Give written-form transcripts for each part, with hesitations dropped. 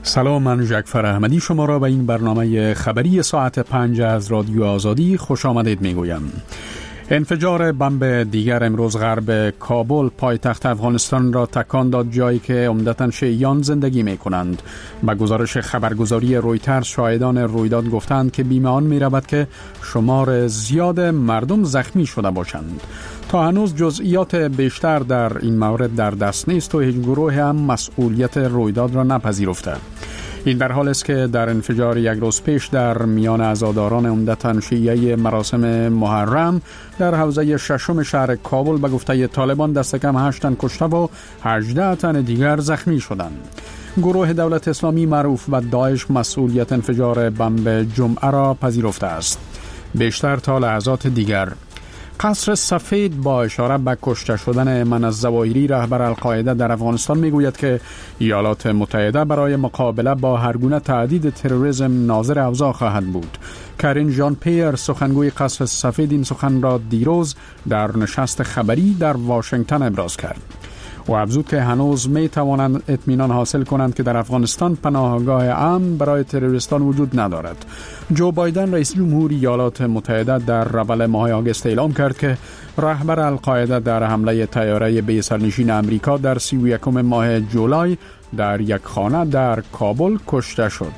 سلام، من جعفر احمدی شما را به این برنامه خبری ساعت 5 از رادیو آزادی خوش آمدید میگویم. انفجار بمب دیگر امروز غرب کابل پایتخت افغانستان را تکان داد، جایی که عمدتاً شیعیان زندگی می کنند. به گزارش خبرگزاری رویترز شاهدان رویداد گفتند که بیم آن می رود که شمار زیاد مردم زخمی شده باشند. تا هنوز جزئیات بیشتر در این مورد در دست نیست و هیچ گروه هم مسئولیت رویداد را نپذیرفته. این در حال است که در انفجار یک روز پیش در میان عزاداران عمدتاً شیعه مراسم محرم در حوزه ششم شهر کابل به گفته طالبان دست کم 8 تن کشته و 18 تن دیگر زخمی شدند. گروه دولت اسلامی معروف به داعش مسئولیت انفجار بمب جمعه را پذیرفته است. بیشتر تا لحظات دیگر. قصر سفید با اشاره به کشته شدن ایمن الظواهری رهبر القاعده در افغانستان میگوید که ایالات متحده برای مقابله با هر گونه تهدید تروریسم ناظر اوضاع خواهد بود. کرین ژان پیر سخنگوی قصر سفید این سخن را دیروز در نشست خبری در واشنگتن ابراز کرد و افزود که هنوز می توانند اطمینان حاصل کنند که در افغانستان پناهگاه امن برای تروریستان وجود ندارد. جو بایدن رئیس جمهور ایالات متحده در اول ماه آگوست اعلام کرد که رهبر القاعده در حمله طیاره بی سرنشین امریکا در 31 ماه جولای در یک خانه در کابل کشته شد.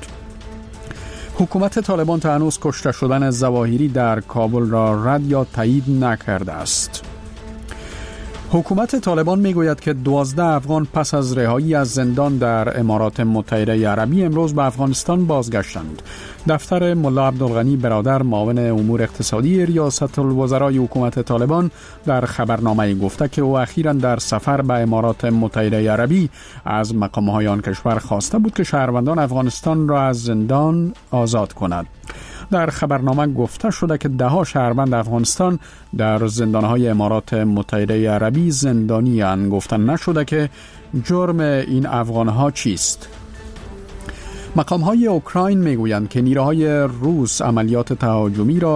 حکومت طالبان تا هنوز کشته شدن ظواهری در کابل را رد یا تایید نکرده است. حکومت طالبان میگوید که 12 افغان پس از رهایی از زندان در امارات متحده عربی امروز به افغانستان بازگشتند. دفتر ملا عبدالغنی برادر معاون امور اقتصادی ریاست الوزرای حکومت طالبان در خبرنامه گفته که او اخیراً در سفر به امارات متحده عربی از مقام‌های آن کشور خواسته بود که شهروندان افغانستان را از زندان آزاد کند. در خبرنامه گفته شده که 10 شهروند افغانستان در زندانهای امارات متحده عربی زندانی اند. گفته نشده که جرم این افغانها چیست. مقام‌های اوکراین میگویند که نیروهای روس عملیات تهاجمی را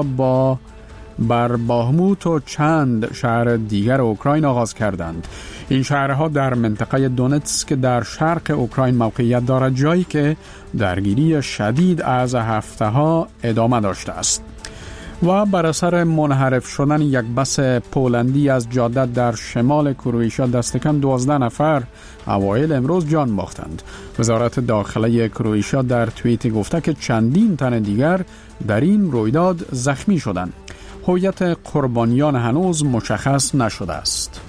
بر باهموت و چند شهر دیگر اوکراین آغاز کردند. این شهرها در منطقه دونتسک در شرق اوکراین موقعیت دارد، جایی که درگیری شدید از هفته‌ها ادامه داشته است و بر اثر منحرف شدن یک بس پولندی از جاده در شمال کرواتیا دست کم 12 نفر اوایل امروز جان باختند. وزارت داخله کرواتیا در توییت گفته که چندین تن دیگر در این رویداد زخمی شدند. هویت قربانیان هنوز مشخص نشده است.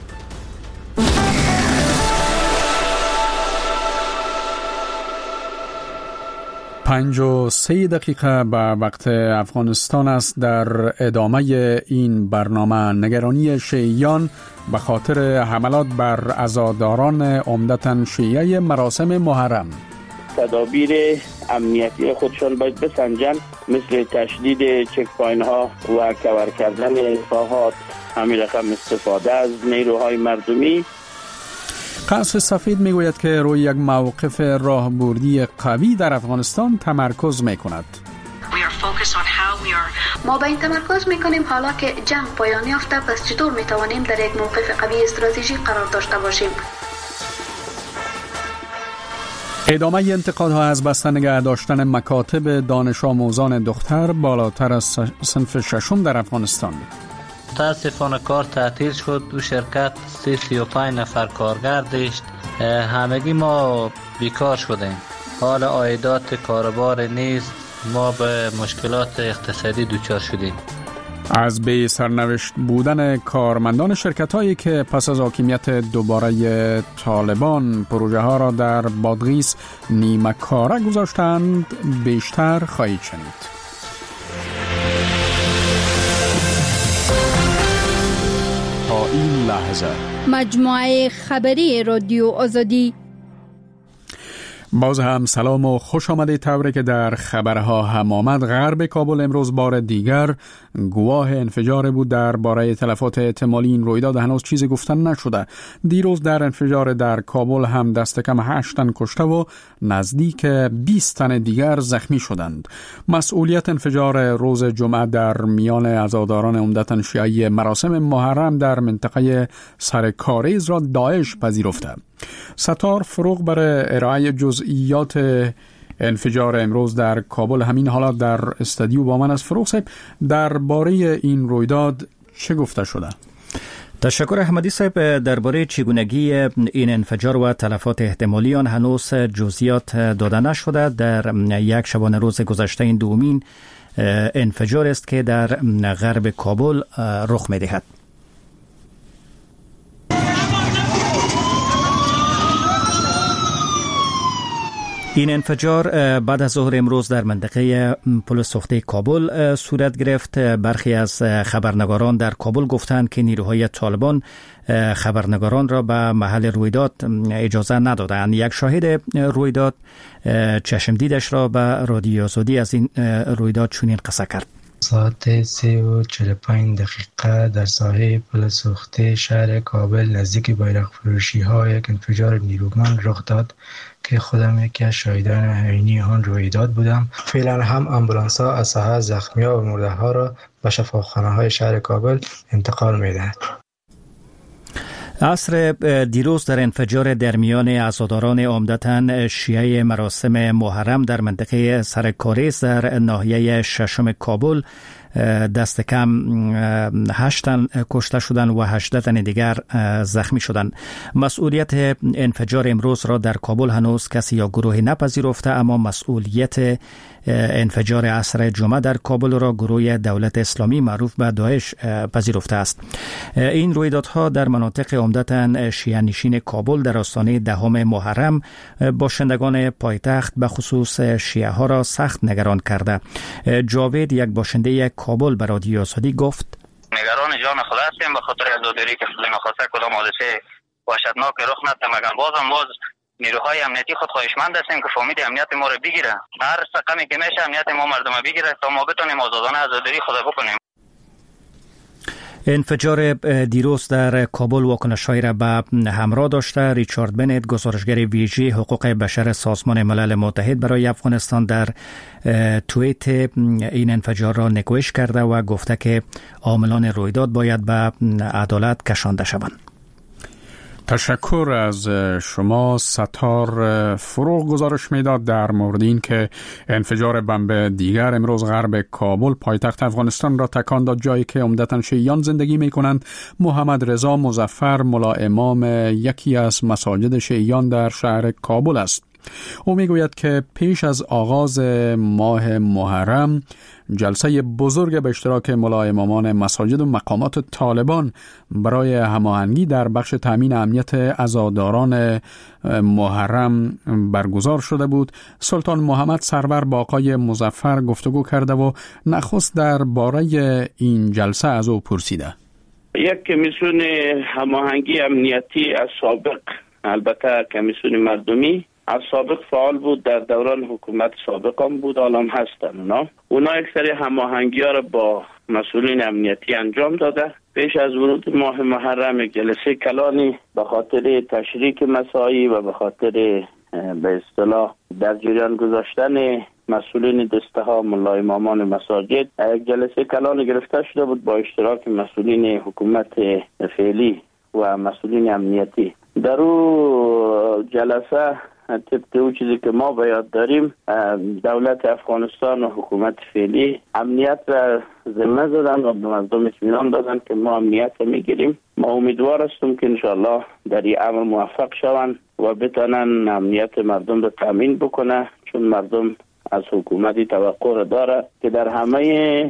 5:03 دقیقه به وقت افغانستان است. در ادامه این برنامه نگرانی شیعیان به خاطر حملات بر عزاداران عمدتاً شیعه مراسم محرم. تدابیر امنیتی خودشان باید بسنجن، مثل تشدید چک پاین ها و کور کردن اصلاحات، همین رقم استفاده از نیروهای مردمی. قصر سفید میگوید که روی یک موقف راهبردی قوی در افغانستان تمرکز میکند. ما به این تمرکز میکنیم حالا که جنگ پایان یافته، پس چطور میتوانیم در یک موقف قوی استراتژیک قرار داشته باشیم. ادامه انتقادها از بسته نگه داشتن مکاتب دانش آموزان دختر بالاتر از صنف ششم در افغانستان. متاسفانه کار تعطیل شد. دو شرکت 35 نفر کارگر داشت. همگی ما بیکار شدیم. حال عایدات کاربار نیست. ما به مشکلات اقتصادی دچار شدیم. از به سرنوشت بودن کارمندان شرکت‌هایی که پس از حاکمیت دوباره طالبان پروژه ها را در بادغیس نیمه کاره گذاشتند بیشتر خواهید شنید. تا این لحظه مجموعه خبری رادیو آزادی. باز هم سلام و خوش آمده. طوری که در خبرها هم آمد، غرب کابل امروز بار دیگر گواه انفجار بود. درباره تلفات احتمالی این رویداد هنوز چیزی گفتن نشده. دیروز در انفجار در کابل هم دست کم 8 تن کشته و نزدیک 20 تن دیگر زخمی شدند. مسئولیت انفجار روز جمعه در میان عزاداران عمدتاً شیعه مراسم محرم در منطقه سرکاریز را داعش پذیرفته. ستار فروغ برای ارائه جزئیات انفجار امروز در کابل. همین حالات در استودیو با من از فروغ صاحب. درباره این رویداد چه گفته شده؟ تشکر احمدی صاحب. درباره چگونگی این انفجار و تلفات احتمالی آن هنوز جزئیات داده نشده. در یک شبانه روز گذشته این دومین انفجار است که در غرب کابل رخ می‌دهد. این انفجار بعد از ظهر امروز در منطقه پل سوخته کابل صورت گرفت. برخی از خبرنگاران در کابل گفتند که نیروهای طالبان خبرنگاران را به محل رویداد اجازه ندادند. یک شاهد رویداد چشم دیدش را به رادیو آزادی از این رویداد چنین قصه کرد. ساعت 3:45 در ساحه پل سوخته شهر کابل نزدیک بیرق فروشی ها یک انفجار نیرومند رخ داد که خودم یکی از شاهدان عینی آن رویداد بودم. فعلا هم آمبولانس ها از ساحه زخمی ها و مرده ها را به شفاخانه های شهر کابل انتقال می دهد. عصر دیروز در انفجار در میان عزاداران عمدتاً شیعه مراسم محرم در منطقه سرکاریز در ناحیه ششم کابل دست کم 8 تن کشته شدند و 18 تن دیگر زخمی شدند. مسئولیت انفجار امروز را در کابل هنوز کسی یا گروهی نپذیرفته، اما مسئولیت انفجار عصر جمعه در کابل را گروه دولت اسلامی معروف به داعش پذیرفته است. این رویدادها در مناطق عمدتاً شیعه نشین کابل در آستانه 10 محرم باشندگان پایتخت به خصوص شیعه ها را سخت نگران کرده. جاوید، یک باشنده کابل، به رادیو آزادی گفت: نگران جان خود هستیم به خاطر عزاداری که خدا نخواسته کدام حادثه وحشتناک رخ نده، مگر باز نیروهای امنیتی خود خواهشمند هستیم که فامید امنیت ما رو بگیره. هر رقمی که میشه امنیت ما مردم بگیره تا ما بتونیم آزادانه عزاداری خود بکنیم. انفجار دیروز در کابل واکنش‌هایی را به همراه داشته. ریچارد بنت، گزارشگر ویژه حقوق بشر سازمان ملل متحد برای افغانستان، در توییت این انفجار را نکوهش کرده و گفته که عاملان رویداد باید به عدالت کشانده شوند. تشکر از شما. ستار فروغ گزارش میداد در مورد این که انفجار بمب دیگر امروز غرب کابل پایتخت افغانستان را تکان داد، جایی که عمدتاً شیعیان زندگی میکنند. محمد رضا مظفر، ملا امام یکی از مساجد شیعیان در شهر کابل است. او میگوید که پیش از آغاز ماه محرم جلسه بزرگ به اشتراک ملا امامان مساجد و مقامات طالبان برای هماهنگی در بخش تامین امنیت عزاداران محرم برگزار شده بود. سلطان محمد سرور با آقای مظفر گفتگو کرده و نخست درباره این جلسه از او پرسیده. یک کمیسیون هماهنگی امنیتی از سابق، البته کمیسیون مردمی از سابق فعال بود، در دوران حکومت سابق هم بود، حالا هم هستن. اونا یک سری هماهنگی ها را با مسئولین امنیتی انجام داده. پیش از ورود ماه محرم جلسه کلانی به خاطر تشریک مساعی و به خاطر به اصطلاح در جریان گذاشتن مسئولین دسته ها ملا امامان مساجد یک جلسه کلانی گرفته شده بود با اشتراک مسئولین حکومت فعلی و مسئولین امنیتی. در او جلسه طبق او چیزی که ما به یاد داریم، دولت افغانستان و حکومت فعلی امنیت را ذمه زدن و به مردم اطمینان دادن که ما امنیت را میگیریم. ما امیدوار هستیم که انشاءالله در این امر موفق شوند و بتانن امنیت مردم را تامین بکنه، چون مردم از حکومتی توقع را داره که در همه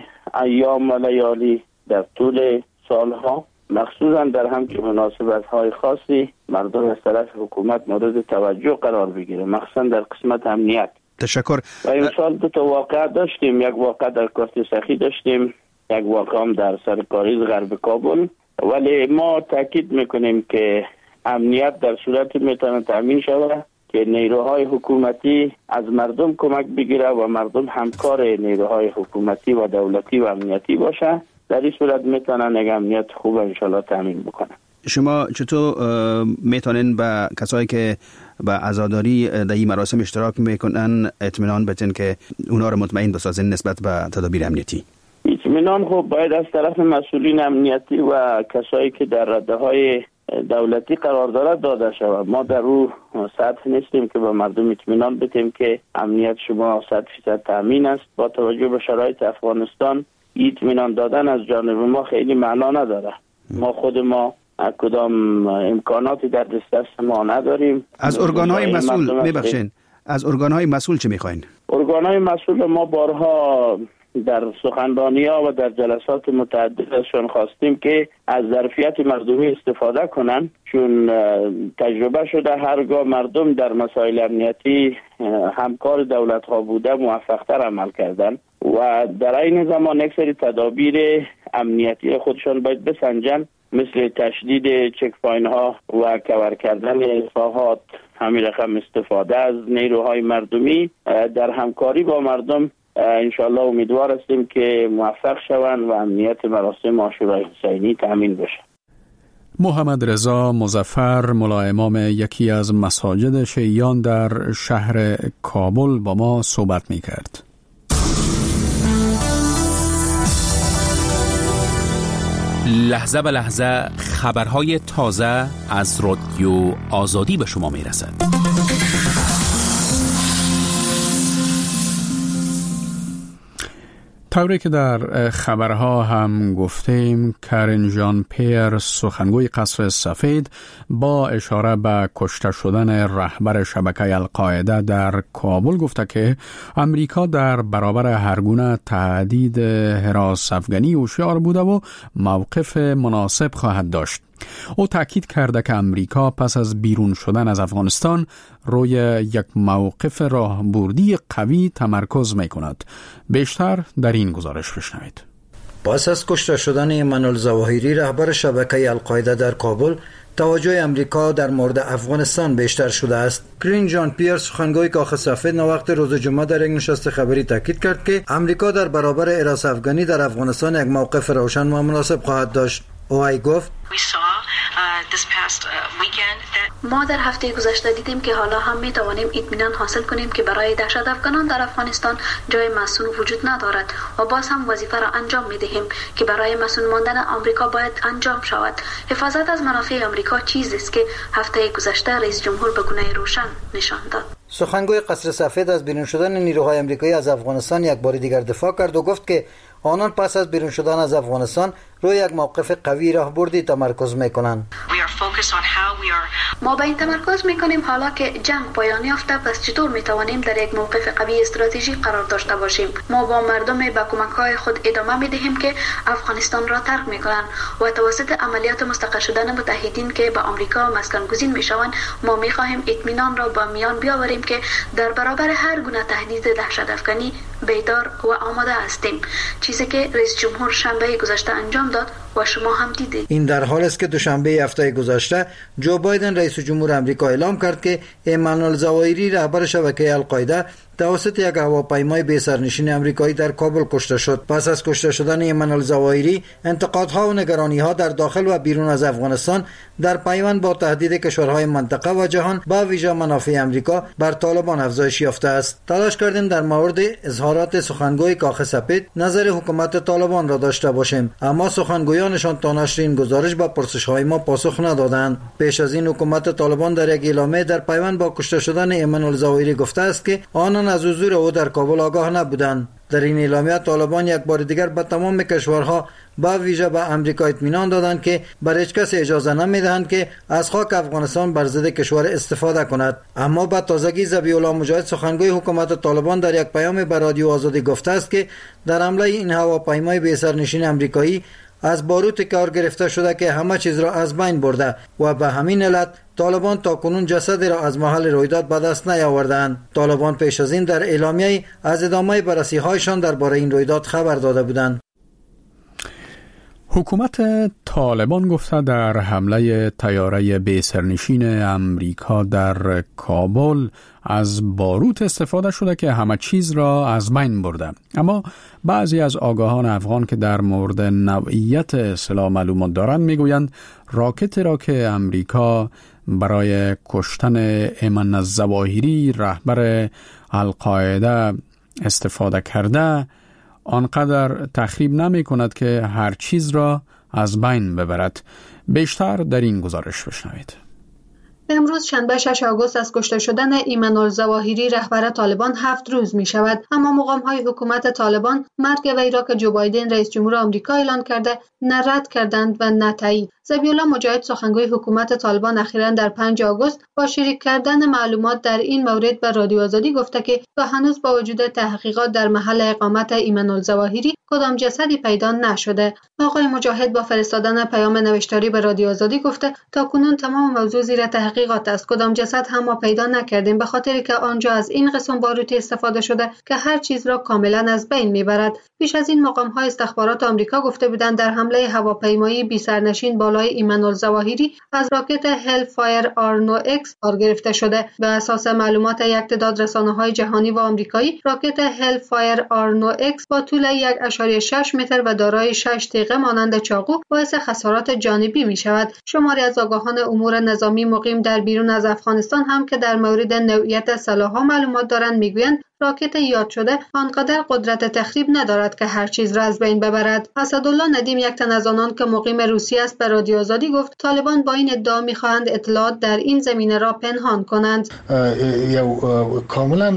ایام و لیالی در طول سالها، مخصوصا در همچین مناسبت‌های خاصی، مردم از طرف حکومت مورد توجه قرار بگیره، مخصوصا در قسمت امنیت. تشکر. و امسال 2 واقعه داشتیم، یک واقعه در کاست سخی داشتیم، یک واقعه هم در سرکاریز غرب کابل. ولی ما تاکید میکنیم که امنیت در صورتی میتونه تامین شود که نیروهای حکومتی از مردم کمک بگیره و مردم همکار نیروهای حکومتی و دولتی و امنیتی باشه. در این صورت میتونن یک امنیت خوب انشالله تامین بکنن. شما چطور میتونین به کسایی که به عزاداری در این مراسم اشتراک میکنن اطمینان بدین که اونا رو مطمئن بسازین نسبت به تدابیر امنیتی؟ اطمینان خوب باید از طرف مسئولین امنیتی و کسایی که در رده‌های دولتی قرارداد داده شود. ما در او سطح نیستیم که به مردم اطمینان بدیم که امنیت شما 100% تامین است. با توجه به شرایط افغانستان اطمینان دادن از جانب ما خیلی معنا نداره. ما خود ما کدام امکاناتی در دست ما نداریم. از ارگان‌های مسئول میبخشین، از ارگان‌های مسئول چه میخواین؟ ارگان‌های مسئول ما بارها در سخنرانی‌ها و در جلسات متعدد ازشان خواستیم که از ظرفیت مردمی استفاده کنن، چون تجربه شده هرگاه مردم در مسائل امنیتی همکار دولت‌ها بوده موفق‌تر عمل کردن و در این زمان یک سری تدابیر امنیتی خودشان باید بسنجن، مثل تشدید چک پوینت ها و کور کردن اصلاحات، همین رقم استفاده از نیروهای مردمی در همکاری با مردم. انشالله امیدوار هستیم که موفق شوند و امنیت مراسم عاشورای حسینی تامین بشه. محمد رضا مظفر، ملا امام یکی از مساجد شیعیان در شهر کابل با ما صحبت می کرد. لحظه به لحظه خبرهای تازه از رادیو آزادی به شما می رسد. طوری که در خبرها هم گفتیم، کارین ژان پیر، سخنگوی قصر سفید، با اشاره به کشته شدن رهبر شبکه القاعده در کابل گفته که امریکا در برابر هرگونه تهدید هراس افغانی هوشیار بوده و موقف مناسب خواهد داشت. او تاکید کرده که امریکا پس از بیرون شدن از افغانستان روی یک موقف راهبردی قوی تمرکز می کند. بیشتر در این گزارش بشنوید. پس از کشته شدن ایمن الظواهری رهبر شبکه القاعده در کابل، توجه امریکا در مورد افغانستان بیشتر شده است. کارین ژان پیر، سخنگوی کاخ سفید، وقت روز جمعه در یک نشست خبری تاکید کرد که امریکا در برابر هراس افغانی در افغانستان یک موقف روشن و مناسب خواهد داشت. او گفت ما در هفته گذشته دیدیم که حالا هم می توانیم اطمینان حاصل کنیم که برای دهشت افغانان در افغانستان جای مسئول وجود ندارد و باز هم وظیفه را انجام می دهیم که برای مسئول ماندن آمریکا باید انجام شود. حفاظت از منافع آمریکا چیزی است که هفته گذشته رئیس جمهور به گونه روشن نشان داد. سخنگوی قصر سفید از بیرون شدن نیروهای آمریکایی از افغانستان یک بار دیگر دفاع کرد و گفت که آنان پس از بیرون شدن از افغانستان روی یک موقف قوی راهبردی تمرکز میکنند. ما به این تمرکز میکنیم حالا که جنگ پایان یافته، پس چطور میتوانیم در یک موقف قوی استراتژی قرار داشته باشیم. ما با مردم به کمک‌های خود ادامه میدهیم که افغانستان را ترک میکنند و توسط عملیات مستقر شدن متحدین که به آمریکا مسکن گزین میشوند، ما میخواهیم اطمینان را با میان بیاوریم که در برابر هر گونه تهدید دهشت افغانی بیدار و آماده هستیم، چیزی که رئیس جمهور شنبه گذشته انجام داد و شما هم دیدید. این در حالی است که دوشنبه هفته گذشته جو بایدن رئیس جمهور آمریکا اعلام کرد که ایمن الظواهری رهبر شبکه القاعده توسط یک هواپیمای بی سرنشین آمریکایی در کابل کشته شد. پس از کشته شدن ایمن الظواهری، انتقادها و نگرانی‌ها در داخل و بیرون از افغانستان در پیوند با تهدید کشورهای منطقه و جهان با ویژه منافع آمریکا بر طالبان افزایش یافته است. تلاش کردیم در مورد اظهارات سخنگوی کاخ سفید نظر حکومت طالبان را داشته باشیم، اما سخنگویانشان تا نشر این گزارش با پرسش‌های ما پاسخ ندادند. پیش از این حکومت طالبان در یک اعلامیه در پیوند با کشته شدن ایمن الظواهری گفته است که آنان از حضور او در کابل آگاه نبودند. در این اعلامیه طالبان یک بار دیگر به تمام کشورها با ویژه به امریکا اطمینان دادند که بر هیچ کس اجازه نمیدهند که از خاک افغانستان بر ضد کشور استفاده کند. اما به تازگی ذبیح الله مجاهد، سخنگوی حکومت طالبان، در یک پیام به رادیو آزادی گفته است که در حمله این هواپیمای بی سرنشین آمریکایی از باروت کار گرفته شده که همه چیز را از بین برده و به همین علت طالبان تاکنون جسدی را از محل رویداد به دست نیاوردند. طالبان پیش از این در اعلامیه از ادامه بررسی‌هایشان درباره این رویداد خبر داده بودند. حکومت طالبان گفته در حمله طیاره بی سرنشین امریکا در کابل از باروت استفاده شده که همه چیز را از بین برده. اما بعضی از آگاهان افغان که در مورد نوعیت سلاح معلومات دارند میگویند راکتی را که امریکا برای کشتن ایمن الظواهری رهبر القاعده استفاده کرده آنقدر تخریب نمی کند که هر چیز را از بین ببرد. بیشتر در این گزارش بشنوید. امروز شنبه 6 آگوست از کشته شدن ایمن الظواهری رهبر طالبان 7 روز می شود، اما مقام‌های حکومت طالبان مرگ وی را که جو بایدن رئیس جمهور آمریکا اعلان کرده نه رد کردند و نه تایید. ذبیح‌الله مجاهد سخنگوی حکومت طالبان اخیراً در 5 آگوست با شریک کردن معلومات در این مورد به رادیو آزادی گفته که تا هنوز با وجود تحقیقات در محل اقامت ایمن الظواهری کدام جسدی پیدا نشده. آقای مجاهد با فرستادن پیام نوشتاری به رادیو آزادی گفته تا کنون تمام موضوع زیر تحقیقات است. کدام جسد هم ما پیدا نکردیم، به خاطری که آنجا از این قسم باروتی استفاده شده که هر چیز را کاملا از بین میبرد. پیش از این مقام‌های استخبارات آمریکا گفته بودند در حمله هواپیمایی بی سرنشین بالای ایمن الظواهری از راکت هل فایر R9X کار گرفته شده. به اساس معلومات یک تعداد رسانه‌های جهانی و آمریکایی، راکت هل فایر R9X با طول 1.6 متر و دارای 6 تیغه مانند چاقو باعث خسارات جانبی می شود. شماری از آگاهان امور نظامی مقیم در بیرون از افغانستان هم که در مورد نوعیت سلاح‌ها معلومات دارند میگویند راکت یاد شده آنقدر قدرت تخریب ندارد که هر چیز را از بین ببرد. اسدالله ندیم، یک تن از آنان که مقیم روسیه است، به رادیو آزادی گفت طالبان با این ادعا می‌خواهند اطلاعات در این زمینه را پنهان کنند. کاملا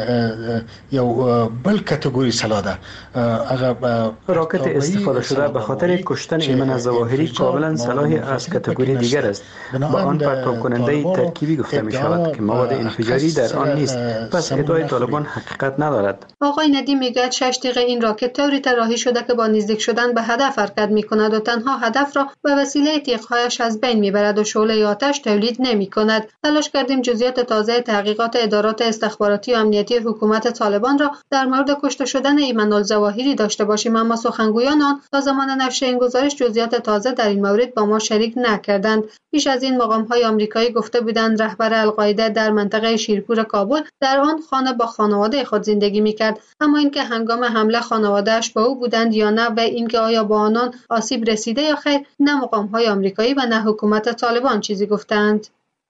بل کاتگوری سلاح ده. راکت استفاده شده به خاطر کشتن ایمن الظواهری کاملا سلاحی از کاتگوری دیگر است. با آن پرتاب کننده ترکیبی گفته می شود که مواد انفجاری در آن نیست. پس ادعای طالبان حقیقت ندارد. آقای ندیم میگوید 6 تیغ این راکت طوری طراحی شده که با نزدیک شدن به هدف حرکت میکند و تنها هدف را به وسیله تیغ‌هایش از بین میبرد و شعله آتش تولید نمیکند. تلاش کردیم جزئیات تازه تحقیقات ادارات استخباراتی و امنیتی حکومت طالبان را در مورد کشته شدن ایمن الظواهری داشته باشیم، اما سخنگویان آن تا زمان نشر این گزارش جزئیات تازه در این مورد با ما شریک نکردند. پیش از این مقام‌های آمریکایی گفته بودند رهبر القاعده در منطقه شیرپور کابل در آن خانه با خانواده خود زندگی میکرد، اما اینکه هنگام حمله خانواده‌اش با او بودند یا نه و اینکه آیا با آنان آسیب رسیده یا خیر، نه مقام‌های آمریکایی و نه حکومت طالبان چیزی گفتند.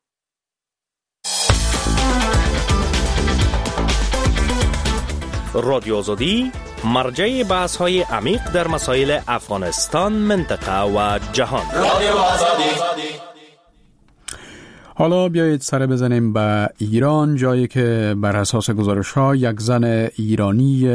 رادیو آزادی مرجع بحث‌های عمیق در مسائل افغانستان، منطقه و جهان. رادیو آزادی. حالا بیایید سر بزنیم به ایران، جایی که بر اساس گزارش‌ها یک زن ایرانی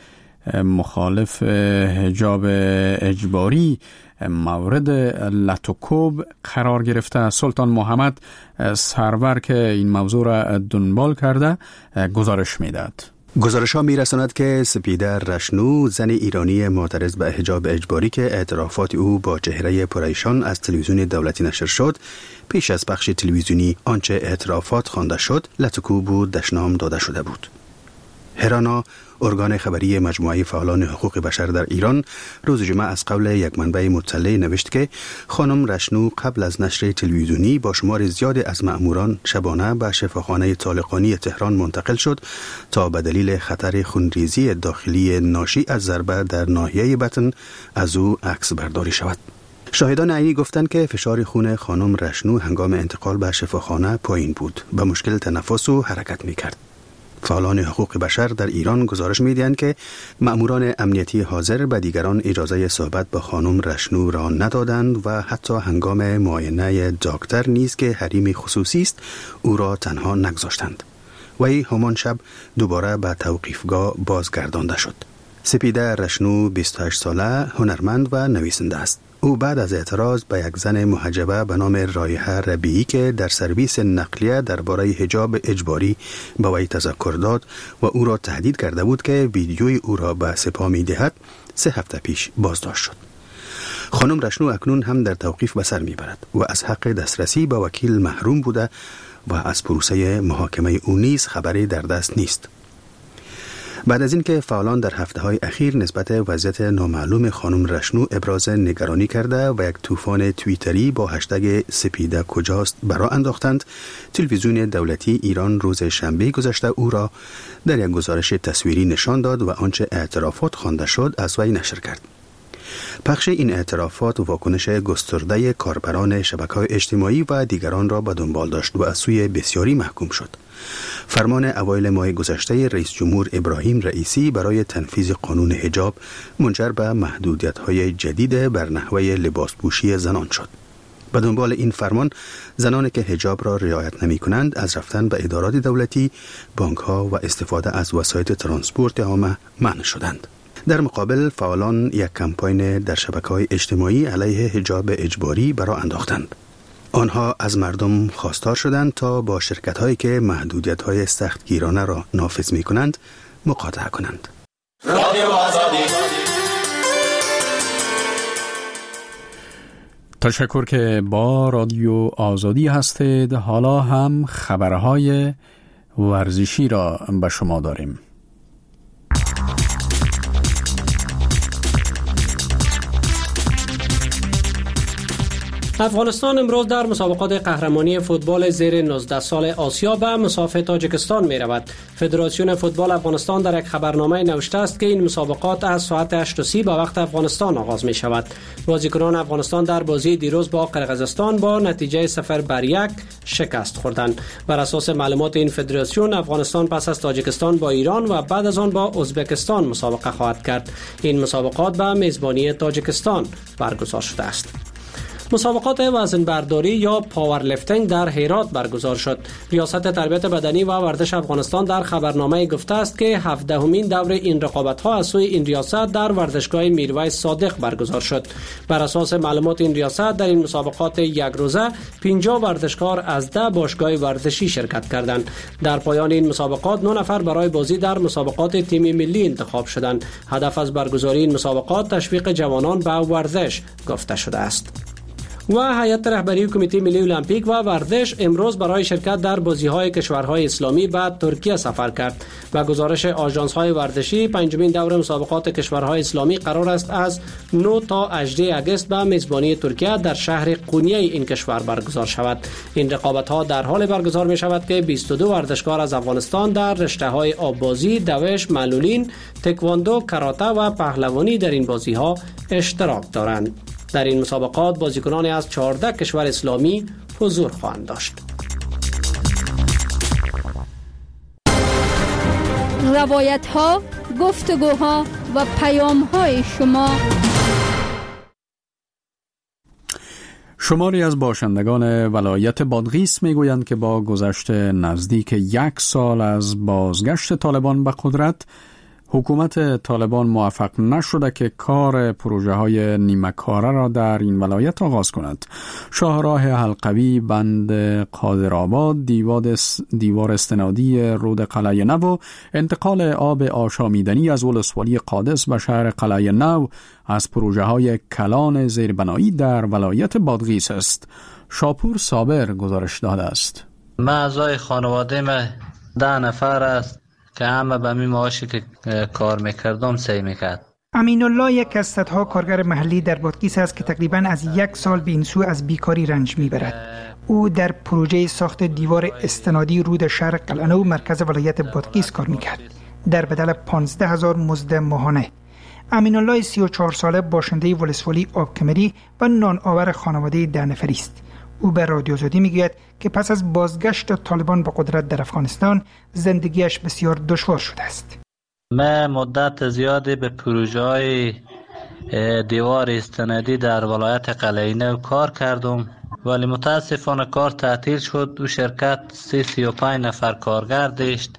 مخالف حجاب اجباری مورد لطوکوب قرار گرفته. سلطان محمد سرور که این موضوع را دنبال کرده گزارش میداد. گزارش‌ها می‌رساند که سپیده رشنو، زن ایرانی معترض به حجاب اجباری که اعترافات او با چهره پریشان از تلویزیون دولتی نشر شد، پیش از پخش تلویزیونی آنچه اعترافات خوانده شد لطوکوب و دشنام داده شده بود. هرانا، ارگان خبری مجموعه فعالان حقوق بشر در ایران، روز جمعه از قول یک منبع مطلع نوشت که خانم رشنو قبل از نشر تلویزیونی با شمار زیاد از مأموران شبانه به شفاخانه طالقانی تهران منتقل شد تا به دلیل خطر خونریزی داخلی ناشی از ضربه در ناحیه بطن از او عکس برداری شود. شاهدان عینی گفتند که فشار خون خانم رشنو هنگام انتقال به شفاخانه پایین بود، به مشکل تنفس و حرکت می‌کرد. فعالان حقوق بشر در ایران گزارش می‌دهند که مأموران امنیتی حاضر به دیگران اجازه صحبت با خانم رشنو را ندادند و حتی هنگام معاینه دکتر نیز که حریم خصوصی است او را تنها نگذاشتند. وی همان شب دوباره به توقیفگاه بازگردانده شد. سپیده رشنو 28 ساله هنرمند و نویسنده است. او بعد از اعتراض به یک زن محجبه به نام رایحه ربیعی که در سرویس نقلیه درباره حجاب اجباری به وی تذکر داد و او را تهدید کرده بود که ویدیوی او را به سپاه می‌دهد، 3 هفته پیش بازداشت شد. خانم رشنو اکنون هم در توقیف به سر می‌برد و از حق دسترسی به وکیل محروم بوده و از پروسه محاکمه او نیز خبری در دست نیست. بعد از اینکه فعالان در هفته‌های اخیر نسبت وضعیت نامعلوم خانم رشنو ابراز نگرانی کرده و یک طوفان توییتری با هشتگ سپیده کجاست برآ انداختند، تلویزیون دولتی ایران روز شنبه گذشته او را در یک گزارش تصویری نشان داد و آنچه اعترافات خوانده شد از وی نشر کرد. پخش این اعترافات و واکنش گسترده کاربران شبکه‌های اجتماعی و دیگران را به دنبال داشت و از سوی بسیاری محکوم شد. فرمان اوایل ماه گذشته رئیس جمهور ابراهیم رئیسی برای تنفیذ قانون حجاب منجر به محدودیت‌های جدید بر نحوه لباسپوشی زنان شد. به دنبال این فرمان زنانی که حجاب را رعایت نمی کنند از رفتن به ادارات دولتی، بانک ها و استفاده از وسایل ترانسپورت عامه منع شدند. در مقابل فعالان یک کمپاین در شبکه‌های اجتماعی علیه حجاب اجباری برآ انداختند. آنها از مردم خواستار شدند تا با شرکت‌هایی که محدودیت‌های سختگیرانه را نافذ می‌کنند مقاطعه کنند. رادیو آزادی. تشکر که با رادیو آزادی هستید. حالا هم خبرهای ورزشی را به شما داریم. افغانستان امروز در مسابقات قهرمانی فوتبال زیر 19 سال آسیا به مسافه تاجیکستان می رود. فدراسیون فوتبال افغانستان در یک خبرنامه نوشته است که این مسابقات از ساعت 8:30 به وقت افغانستان آغاز می شود. بازیکنان افغانستان در بازی دیروز با قرقیزستان با نتیجه 0-1 شکست خوردند. بر اساس معلومات این فدراسیون افغانستان پس از تاجیکستان با ایران و بعد از آن با ازبکستان مسابقه خواهد کرد. این مسابقات به میزبانی تاجیکستان برگزار شده است. مسابقات وزن برداری یا پاورلیفتینگ در هرات برگزار شد. ریاست تربیت بدنی و ورزش افغانستان در خبرنامه گفته است که 17مین دور این رقابت‌ها از سوی این ریاست در ورزشگاه میرویس صادق برگزار شد. بر اساس معلومات این ریاست در این مسابقات یک روزه 50 ورزشکار از 10 باشگاه ورزشی شرکت کردند. در پایان این مسابقات 9 نفر برای بازی در مسابقات تیم ملی انتخاب شدند. هدف از برگزاری این مسابقات تشویق جوانان به ورزش گفته شده است. و هیئت رهبری کمیته ملی المپیک و ورزش امروز برای شرکت در بازی‌های کشورهای اسلامی به ترکیه سفر کرد. و گزارش آژانس‌های ورزشی پنجمین دور مسابقات کشورهای اسلامی قرار است از 9 تا 18 اگست به میزبانی ترکیه در شهر قونیه این کشور برگزار شود. این رقابت‌ها در حال برگزار می‌شود که 22 ورزشکار از افغانستان در رشته‌های آببازی، دوش، معلولین، تکواندو، کاراته و پهلوانی در این بازی‌ها اشتراک دارند. در این مسابقات بازیکنان از 14 کشور اسلامی حضور خواهند داشت. روایت‌ها، گفتگوها و پیام‌های شما. شماری از باشندگان ولایت بادغیس میگویند که با گذشت نزدیک 1 سال از بازگشت طالبان به قدرت، حکومت طالبان موفق نشده که کار پروژه های نیمه کاره را در این ولایت آغاز کند. شاهراه حلقوی، بند قادرآباد، دیوار استنادی رود قلعه نو، انتقال آب آشامیدنی از ولسوالی قادس به شهر قلعه نو از پروژه های کلان زیربنایی در ولایت بادغیس است. شاپور صابر گزارش داده است. من اعضای خانواده من 10 نفر است که همه به می معاشی که کار میکردم سعی میکرد. امین الله یک از صدها کارگر محلی در بادغیس است که تقریباً از 1 سال به این سو از بیکاری رنج میبرد. او در پروژه ساخت دیوار استنادی رود شهر قلعه نو مرکز ولایت بادغیس کار میکرد در بدل 15,000 مزد ماهانه. امین الله 34 ساله باشنده ولسوالی آبکمری و نان آور خانواده 10 نفری است. او به رادیو آزادی میگوید که پس از بازگشت طالبان به قدرت در افغانستان زندگیش بسیار دشوار شده است. من مدت زیادی به پروژه‌های دیوار استنادی در ولایت قلعه نو کار کردم، ولی متاسفانه کار تعطیل شد. او شرکت 35 نفر کارگر داشت.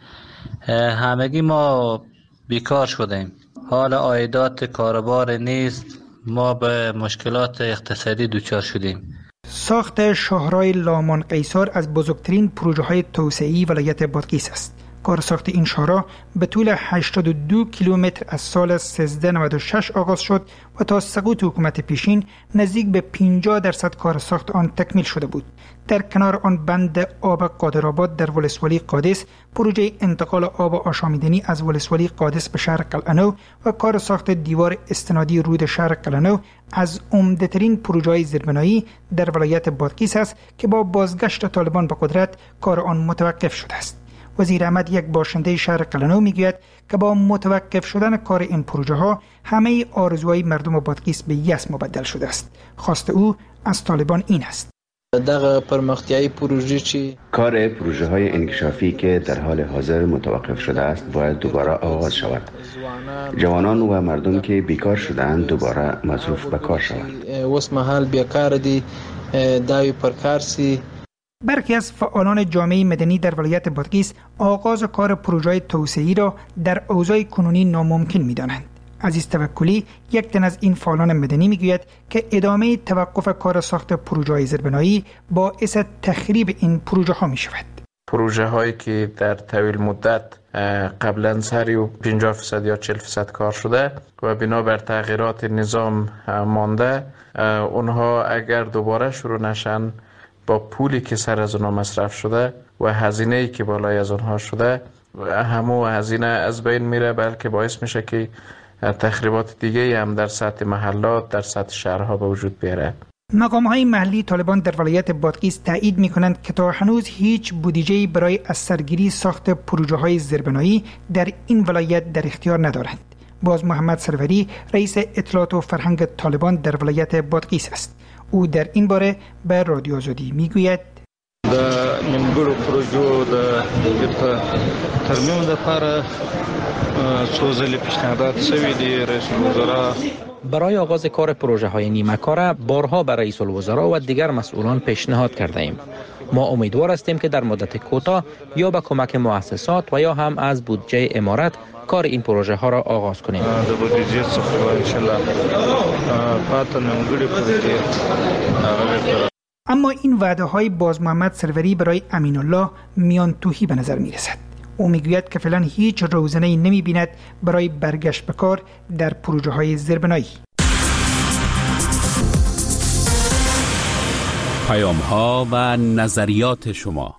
همگی ما بیکار شدیم. حال عایدات کاربار نیست. ما به مشکلات اقتصادی دچار شدیم. ساخت شاهراه لامان قیصر از بزرگترین پروژه‌های توسعه‌ای ولایت بادغیس است. کار ساخت این شاهراه به طول 82 کیلومتر از سال 1396 آغاز شد و تا سقوط حکومت پیشین نزدیک به 50% کار ساخت آن تکمیل شده بود. در کنار آن بند آب قادرآباد در ولسوالی قادس، پروژه انتقال آب آشامیدنی از ولسوالی قادس به شهر قلعه نو و کار ساخت دیوار استنادی رود شهر قلعه نو از عمده‌ترین پروژه‌های زیربنایی در ولایت بادغیس است که با بازگشت طالبان به قدرت کار آن متوقف شده است. وزیر احمد یک باشنده شهر قلنو میگوید که با متوقف شدن کار این پروژه ها همه آرزوهای مردم بادغیس به یأس مبدل شده است. خواست او از طالبان این است: دغه پرمختیایی پروژه چی کار پروژه های انکشافی که در حال حاضر متوقف شده است باید دوباره آغاز شود. جوانان و مردم که بیکار شدند دوباره مصروف به کار شوند. وس محل بیکار دی داوی پرکارسی. برخی از فعالان جامعه مدنی در ولایت بادغیس آغاز کار پروژه توسعه‌ای را در اوضاع کنونی ناممکن می‌دانند. عزیز توکلی، یک تن از این فعالان مدنی میگوید که ادامه توقف کار ساخت پروژه‌های زیربنایی باعث تخریب این پروژه ها می شود. پروژه هایی که در طویل مدت قبلا سری 50% یا 40% کار شده و بنابر تغییرات نظام مانده، اونها اگر دوباره شروع نشن با پولی که سر از اونها مصرف شده و هزینه‌ای که بالای از اونها شده، همو هزینه از بین میره، بلکه باعث میشه که تخریبات دیگه هم در سطح محلات، در سطح شهرها به وجود بیاره. مقام‌های محلی طالبان در ولایت بادغیس تایید می‌کنند که تا هنوز هیچ بودجه‌ای برای از سرگیری ساخت پروژه‌های زیربنایی در این ولایت در اختیار ندارند. باز محمد سروری، رئیس اطلاعات و فرهنگ طالبان در ولایت بادغیس است. او در این باره به رادیو آزادی میگوید: د نیمګړو پروژو د ترمیم لپاره څو ځلې پیشنهادات شوي دي. رئیس الوزرا برای آغاز کار پروژه های نیمه کاره بارها به رئیس الوزرا و دیگر مسئولان پیشنهاد کرده ایم. ما امیدوار هستیم که در مدت کوتاه یا به کمک مؤسسات و یا هم از بودجه امارت کار این پروژه ها را آغاز کنیم. د بودجه څخه ان شاء الله پاتې نیمګړي پروژې. اما این وعده های باز محمد سروری برای امین الله میان توهی به نظر می رسد. او میگوید که فعلا هیچ روزنه‌ای نمی بیند برای برگشت به کار در پروژه های زیربنایی. پیام ها و نظریات شما.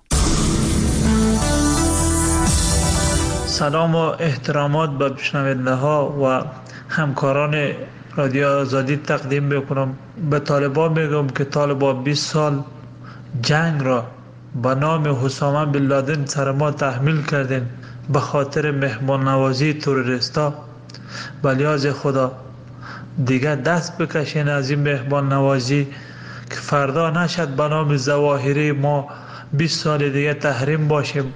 سلام و احترامات به شنونده ها و همکاران رادیو آزادی تقدیم بکنم. به طالبان میگم که طالبان 20 سال جنگ را به نام حسامه بن لادن سر ما تحمیل کردین به خاطر مهمان نوازی تروریستا. بلیاز خدا دیگه دست بکشین از این مهمان نوازی که فردا نشد به نام ظواهری ما 20 سال دیگه تحریم باشیم.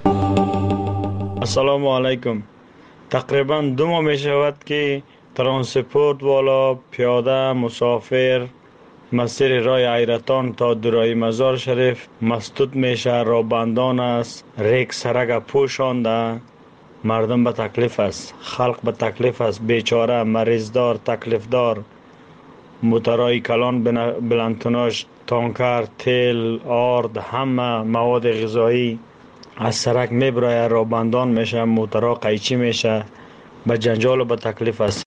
السلام علیکم. تقریبا 2 ماه می شود که ترانسپورت والا، پیاده، مسافر مسیر راه ایرتان تا درای مزار شریف مسدود میشه. رابندان است، ریک سرک پوشانده. مردم به تکلیف است، خلق به تکلیف است، بیچاره، مریض دار، تکلیف دار. موترهای کلان، بلندتوناژ، تانکر، تیل، آرد، همه مواد غذایی از سرک میبره، رابندان میشه، موترها قیچی میشه، به جنجال و به تکلیف است.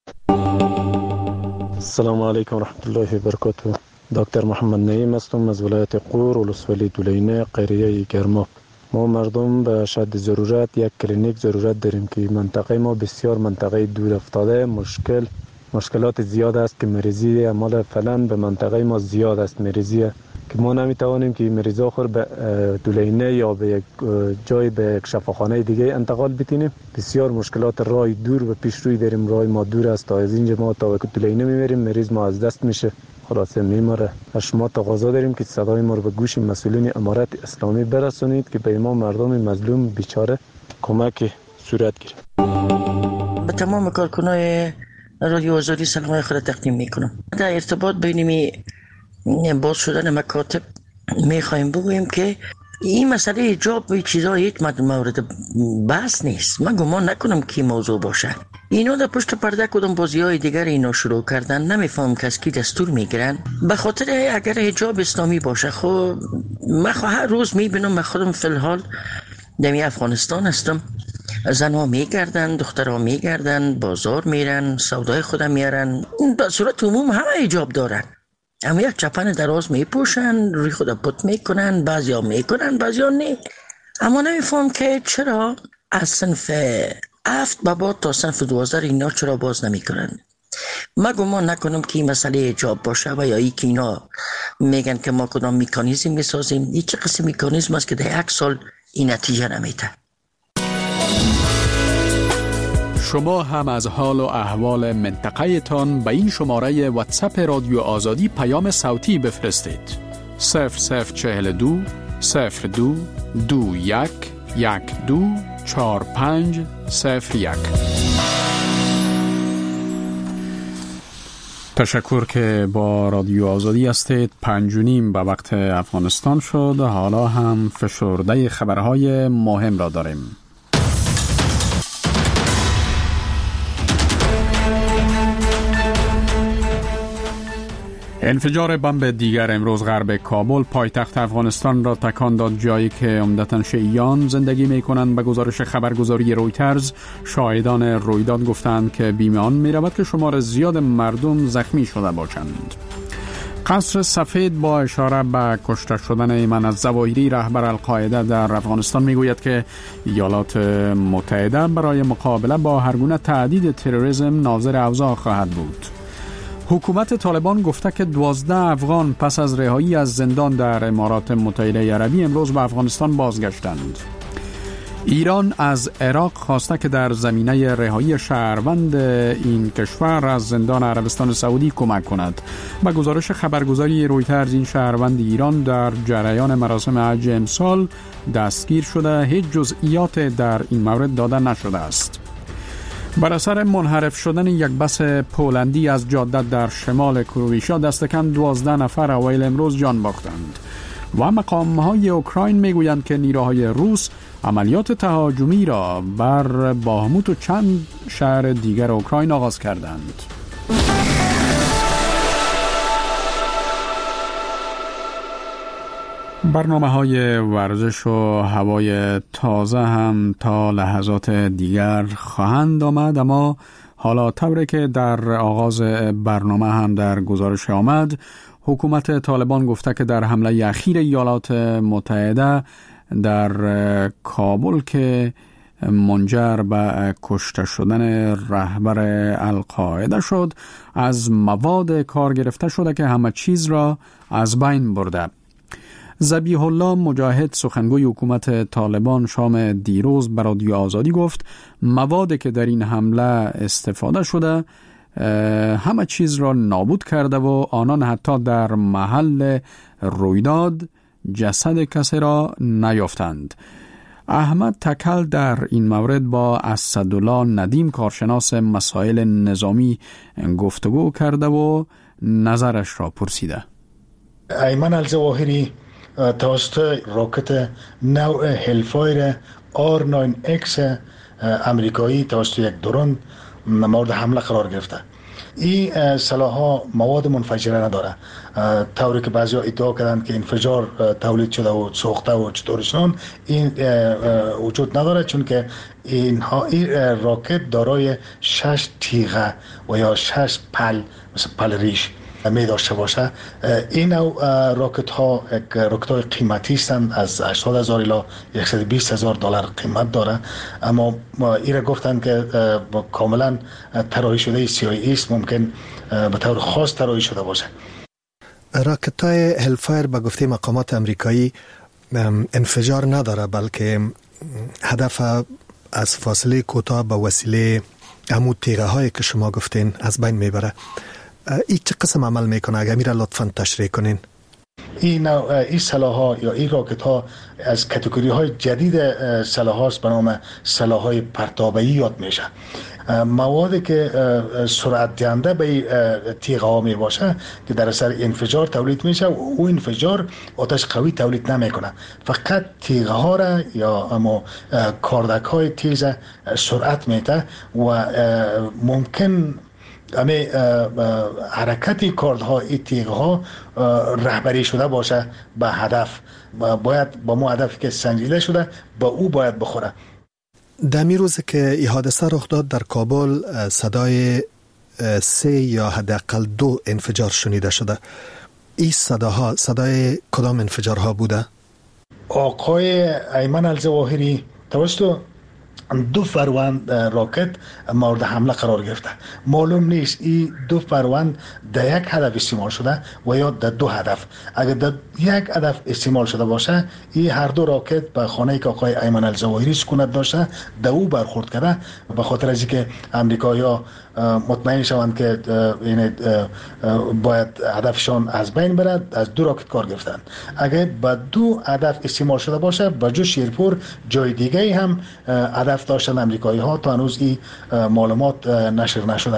السلام علیکم ورحمت الله وبرکاته. دکتر محمد نعیم هستم از ولایت قور، ولسوالی دولینه، قریه گرما. ما مردم به شدت ضرورت یک کلینیک ضرورت داریم که منطقه ما بسیار منطقه دور افتاده، مشکلات زیاد است که مریضی اعمال فعلا به منطقه ما زیاد است. مریضی که ما نمیتوانیم که مریضا خور به دولینه یا به یک جای به یک شفاخانه دیگه انتقال بتینیم. بسیار مشکلات راه دور و پیش روی داریم. راه ما دور است، تا از اینجا ما تا دولینه میبریم، مریض ما از دست میشه، خلاصه میماره. شما تقاضا داریم که صدای ما رو به گوش مسئولین امارت اسلامی برسونید که به ما مردم مظلوم بیچاره کمک صورت گیره. به تمام کارکنای رادیو آزادی سلام خود تقدیم میکنم. در ارتباط بین باز شدن مکاتب میخوایم بگوییم که این مسئله حجاب و چیزا هیچ مورد بحث نیست. من گمان نکنم که موضوع باشه. اینا در پشت پرده کدام بازی های دیگر اینا شروع کردن. نمیفهم که از کی دستور میگیرن. به خاطر اگر حجاب اسلامی باشه، خب من هر روز میبینم، من خودم فی الحال در افغانستان هستم، زنها میگردن، دخترها میگردن، بازار میرن، سودای خودم میارن، به صورت عموم همه حجاب دارن، اما یک چپن دراز میپوشن، روی خود پت میکنن، بعضیا میکنن بعضیا نه. اما نمیفهم که چرا از صنف 7 به بعد تا صنف 12 اینا چرا باز نمیکنن. من گمان نکنم که این مسئله حجاب باشه و یا ای که اینا میگن که ما کدام مکانیزم میسازیم. این چه قسم مکانیزم است که در 1 سال این نتیجه نمیده. شما هم از حال و احوال منطقه تان به این شماره واتساپ رادیو آزادی پیام صوتی بفرستید. 0042 02 21 12 45 01. تشکر که با رادیو آزادی هستید. 5:30 به وقت افغانستان شد. حالا هم فشرده خبرهای مهم را داریم. انفجار بمب دیگر امروز غرب کابل پایتخت افغانستان را تکان داد، جایی که عمدتاً شیعیان زندگی می‌کنند. به گزارش خبرگزاری رویترز، شاهدان رویداد گفتند که بیم آن می‌رود که شمار زیاد مردم زخمی شده باشند. قصر سفید با اشاره به کشته شدن ایمن الظواهری رهبر القاعده در افغانستان میگوید که ایالات متحده برای مقابله با هرگونه تهدید تروریسم ناظر اوضاع خواهد بود. حکومت طالبان گفته که 12 افغان پس از رهایی از زندان در امارات متحده عربی امروز به افغانستان بازگشتند. ایران از عراق خواسته که در زمینه رهایی شهروند این کشور از زندان عربستان سعودی کمک کند. به گزارش خبرگزاری رویترز، این شهروند ایران در جریان مراسم حج امسال دستگیر شده. هیچ جزئیات در این مورد داده نشده است. بر اثر منحرف شدن یک بس پولندی از جاده در شمال کرواتیا دست کم 12 نفر اوایل امروز جان باختند و مقام‌های اوکراین میگویند که نیروهای روس عملیات تهاجمی را بر باهموت و چند شهر دیگر اوکراین آغاز کردند. برنامه‌های ورزش و هوای تازه هم تا لحظات دیگر خواهند آمد، اما حالا طوری که در آغاز برنامه هم در گزارش آمد، حکومت طالبان گفته که در حمله اخیر ایالات متحده در کابل که منجر به کشته شدن رهبر القاعده شد، از مواد کار گرفته شده که همه چیز را از بین برده. ذبیح الله مجاهد، سخنگوی حکومت طالبان، شام دیروز به رادیو آزادی گفت موادی که در این حمله استفاده شده همه چیز را نابود کرده و آنان حتی در محل رویداد جسد کسی را نیافتند. احمد تکل در این مورد با اسدالله ندیم، کارشناس مسائل نظامی، گفتگو کرده و نظرش را پرسیده. ایمن الظواهری توسط راکت نوع هلفایر R9X امریکایی توسط یک درون مورد حمله قرار گرفته. این سلاح‌ها مواد منفجره نداره، طوری که بعضی ادعا کردند که انفجار تولید شده و سوخته و چطورشون این وجود نداره، چون که این راکت دارای 6 تیغه و یا 6 پل مثل پل ریش می داشته باشه. این راکت ها قیمتی هستند، از 80,000 الی 120,000 دلار قیمت داره، اما این را گفتند که کاملا طراحی شده CIA است، ممکن به طور خاص طراحی شده باشه. راکت های هلفایر به گفته مقامات امریکایی انفجار نداره، بلکه هدف از فاصله کوتاه به وسیله همون تیغه هایی که شما گفتین از بین میبره. این چه قسم عمل میکنه؟ اگر میره لطفاً تشریح کنین. این سلاح ها یا این راکت ها از کاتگوری های جدید سلاح هاست به نام سلاح های پرتابه‌ای یاد میشه. موادی که سرعت دهنده به تیغه ها می باشه که در اثر انفجار تولید میشه و او انفجار آتش قوی تولید نمیکنه، فقط تیغه ها را یا اما کاردک های تیز سرعت میده و ممکن امی حرکت کاردها این تیغها رهبری شده باشه به هدف، باید با مو هدفی که سنجیده شده با او باید بخوره. دمی روز که این حادثه رخ داد در کابل صدای 3 یا حداقل 2 انفجار شنیده شده. این صداها صدای کدام انفجارها بوده؟ آقای ایمن الظواهری توسط 2 فروند راکت مورد حمله قرار گرفته. معلوم نیست این 2 فروند در یک هدف استعمال شده و یا در 2 هدف. اگر در یک هدف استعمال شده باشه، این هر 2 راکت به خانه که آقای ایمن الظواهری سکونت داشته در او برخورد کرده، به خاطر از اینکه امریکایی‌ها مطمئن شوند که باید هدفشان از بین برد، از 2 راکت کار گرفتن. اگر به 2 هدف استعمال شده باشه، به جز شیرپور جای دیگه هم هدف داشتن امریکایی ها، تا هنوز این معلومات نشر نشده.